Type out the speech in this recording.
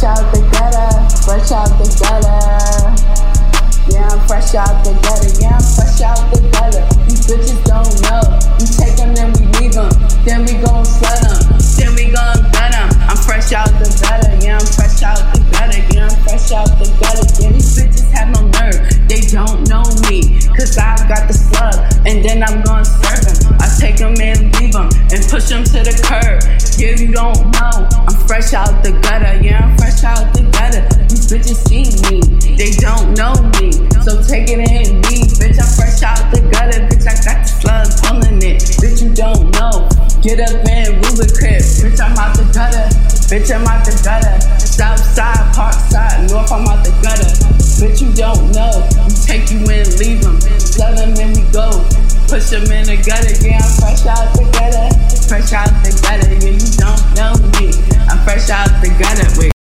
fresh out the gutter, fresh out the gutter. Yeah, I'm fresh out the gutter, yeah, I'm fresh out the gutter. These bitches don't know. We take them, then we leave them. Then we gon' slut them. Then we gon' gun them. I'm fresh out the gutter, yeah, I'm fresh out the gutter. Yeah, I'm fresh out the gutter. Yeah, these bitches have no nerve. They don't know me, cause I got the slug. And then I'm gon' serve them. I take them and leave them. And push them to the curb. Yeah, you don't know. I'm fresh out the gutter, yeah, I'm fresh out the gutter. These bitches see me. They don't know me. So take it in, leave, bitch, I'm fresh out the gutter. Bitch, I got the slug pulling it. Bitch, you don't know. Get up and move a crib. Bitch, I'm out the gutter. Bitch, I'm out the gutter. South side, park side, north, I'm out the gutter. Bitch, you don't know. We take you in, leave them. Slug them and we go. Push them in the gutter. Yeah, I'm fresh out the gutter. Fresh out the gutter.